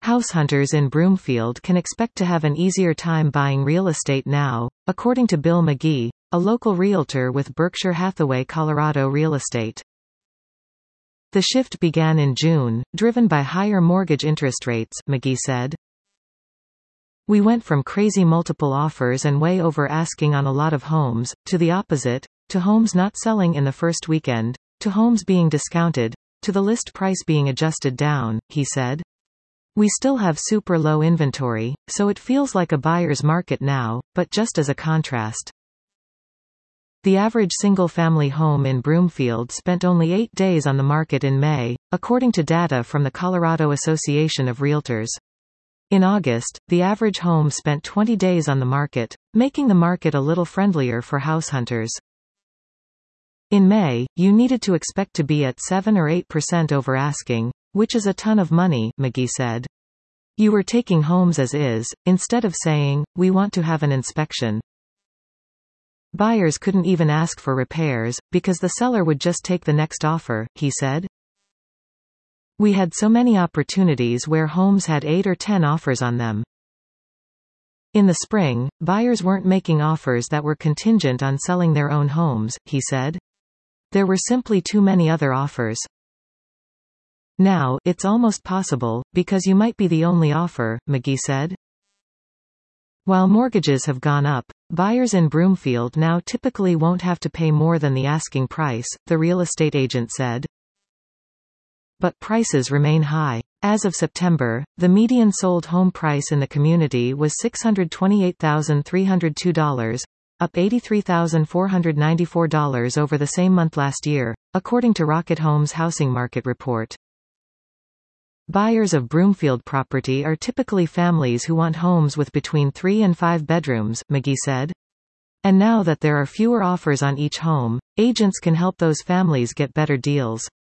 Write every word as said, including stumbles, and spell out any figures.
House hunters in Broomfield can expect to have an easier time buying real estate now, according to Bill McGee, a local realtor with Berkshire Hathaway Colorado Real Estate. The shift began in June, driven by higher mortgage interest rates, McGee said. We went from crazy multiple offers and way over asking on a lot of homes, to the opposite, to homes not selling in the first weekend, to homes being discounted, to the list price being adjusted down, he said. We still have super low inventory, so it feels like a buyer's market now, but just as a contrast. The average single-family home in Broomfield spent only eight days on the market in May, according to data from the Colorado Association of Realtors. In August, the average home spent twenty days on the market, making the market a little friendlier for house hunters. In May, you needed to expect to be at seven or eight percent over asking, which is a ton of money, McGee said. You were taking homes as is, instead of saying, we want to have an inspection. Buyers couldn't even ask for repairs, because the seller would just take the next offer, he said. We had so many opportunities where homes had eight or ten offers on them. In the spring, buyers weren't making offers that were contingent on selling their own homes, he said. There were simply too many other offers. Now, it's almost possible, because you might be the only offer, McGee said. While mortgages have gone up, buyers in Broomfield now typically won't have to pay more than the asking price, the real estate agent said. But prices remain high. As of September, the median sold home price in the community was six hundred twenty-eight thousand three hundred two dollars, up eighty-three thousand four hundred ninety-four dollars over the same month last year, according to Rocket Homes Housing Market Report. Buyers of Broomfield property are typically families who want homes with between three and five bedrooms, McGee said. And now that there are fewer offers on each home, agents can help those families get better deals.